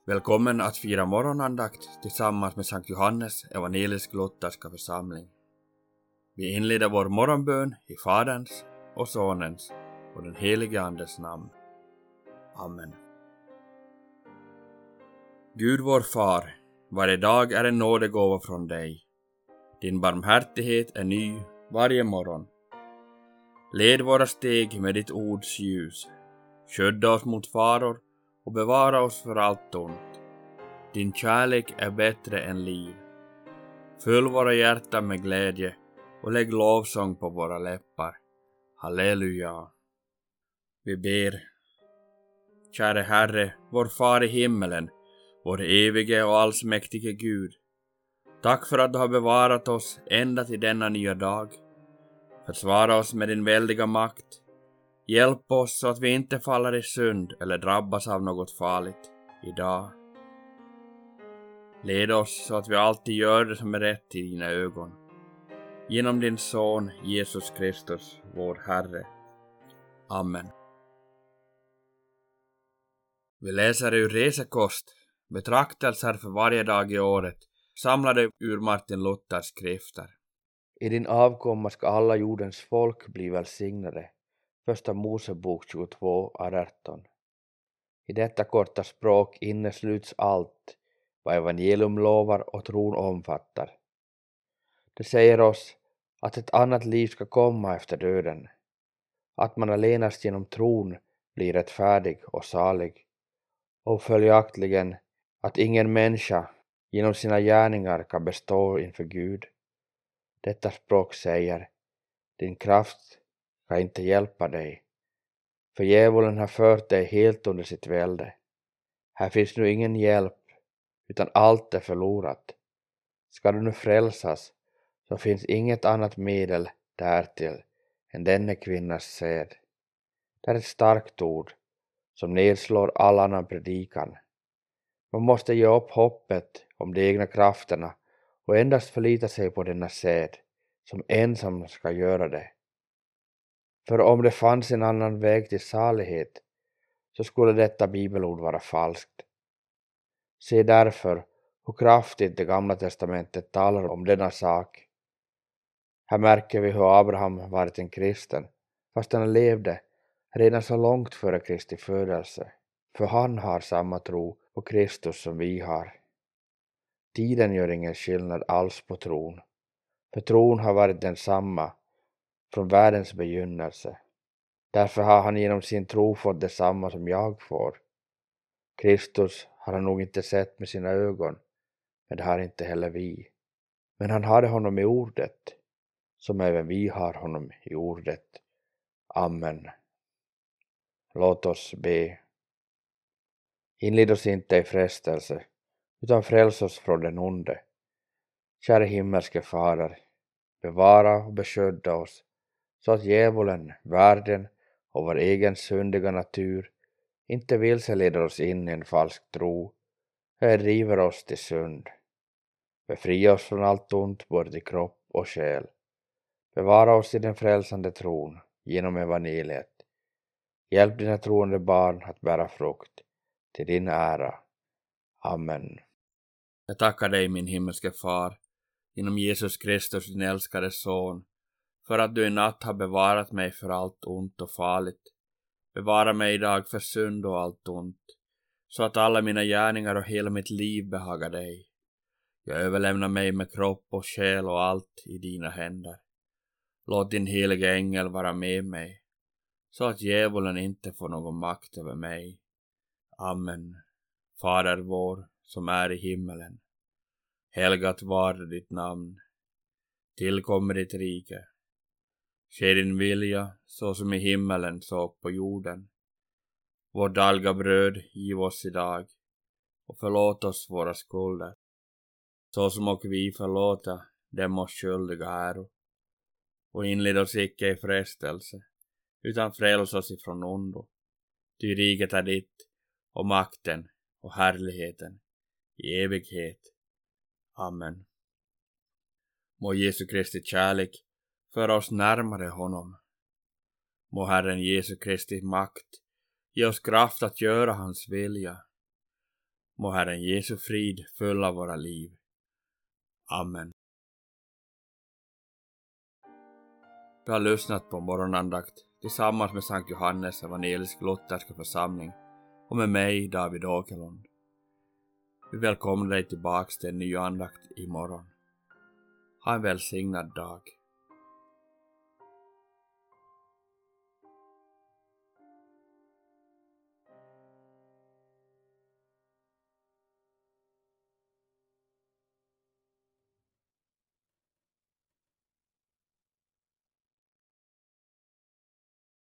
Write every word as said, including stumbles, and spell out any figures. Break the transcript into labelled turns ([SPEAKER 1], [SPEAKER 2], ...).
[SPEAKER 1] Välkommen att fira morgonandakt tillsammans med Sankt Johannes evangelisk-lutherska församling. Vi inleder vår morgonbön i Faderns och Sonens och den helige Andes namn. Amen. Gud vår far, varje dag är en nådegåva från dig. Din barmhärtighet är ny varje morgon. Led våra steg med ditt ords ljus. Skydda oss mot faror och bevara oss för allt ont. Din kärlek är bättre än liv. Fyll våra hjärtan med glädje och lägg lovsång på våra läppar. Halleluja. Vi ber. Käre Herre, vår far i himmelen, vår evige och allsmäktige Gud. Tack för att du har bevarat oss ända till denna nya dag. Försvara oss med din väldiga makt. Hjälp oss så att vi inte faller i synd eller drabbas av något farligt idag. Led oss så att vi alltid gör det som är rätt i dina ögon. Genom din son Jesus Kristus, vår Herre. Amen. Vi läser ur Resekost, betraktelser för varje dag i året, samlade ur Martin Luthers skrifter.
[SPEAKER 2] I din avkomma ska alla jordens folk bli välsignade. Första Mosebok tjugotvå arton. I detta korta språk innesluts allt vad evangelium lovar och tron omfattar. Det säger oss att ett annat liv ska komma efter döden. Att man allenast genom tron blir rättfärdig och salig. Och följaktligen att ingen människa genom sina gärningar kan bestå inför Gud. Detta språk säger: din kraft kan inte hjälpa dig. För djävulen har fört dig helt under sitt välde. Här finns nu ingen hjälp, utan allt är förlorat. Ska du nu frälsas, så finns inget annat medel därtill än denne kvinnas säd. Det är ett starkt ord, som nedslår all annan predikan. Man måste ge upp hoppet om de egna krafterna och endast förlita sig på denna säd, som ensam ska göra det. För om det fanns en annan väg till salighet, så skulle detta bibelord vara falskt. Se därför hur kraftigt det gamla testamentet talar om denna sak. Här märker vi hur Abraham varit en kristen, fast han levde redan så långt före Kristi födelse, för han har samma tro på Kristus som vi har. Tiden gör ingen skillnad alls på tron, för tron har varit densamma från världens begynnelse. Därför har han genom sin tro fått detsamma som jag får. Kristus har han nog inte sett med sina ögon, men det har inte heller vi. Men han hade honom i ordet, som även vi har honom i ordet. Amen. Låt oss be. Inled oss inte i frestelse, utan fräls oss från den onde. Käre himmelske Fader, bevara och beskydda oss, så att djävulen, världen och vår egen syndiga natur inte vilseleder oss in i en falsk tro, eller driver oss till synd. Befria oss från allt ont både till kropp och själ. Bevara oss i den frälsande tron genom evangeliet. Hjälp dina troende barn att bära frukt till din ära. Amen.
[SPEAKER 1] Jag tackar dig, min himmelske far, genom Jesus Kristus, din älskade son, för att du i natt har bevarat mig för allt ont och farligt. Bevara mig idag för synd och allt ont, så att alla mina gärningar och hela mitt liv behagar dig. Jag överlämnar mig med kropp och själ och allt i dina händer. Låt din heliga ängel vara med mig, så att djävulen inte får någon makt över mig. Amen. Fader vår, som är i himmelen. Helgat var ditt namn. Tillkommer ditt rike. Ske din vilja, så som i himmelen så på jorden. Vår dagliga bröd giv oss idag, och förlåt oss våra skulder, så som och vi förlåta dem oss skyldiga äro. Och inled oss icke i frestelse, utan fräls oss ifrån ondo. Ty riket är ditt, och makten och härligheten i evighet. Amen. Må Jesu Kristi kärlek föra oss närmare honom. Må Herren Jesu Kristi makt ge oss kraft att göra hans vilja. Må Herren Jesu frid fylla våra liv. Amen. Du har lyssnat på morgonandakt tillsammans med Sankt Johannes evangelisk lutherska församling och med mig, David Åkerlund. Vi välkomnar dig tillbaks till en ny andakt imorgon. Ha en välsignad dag.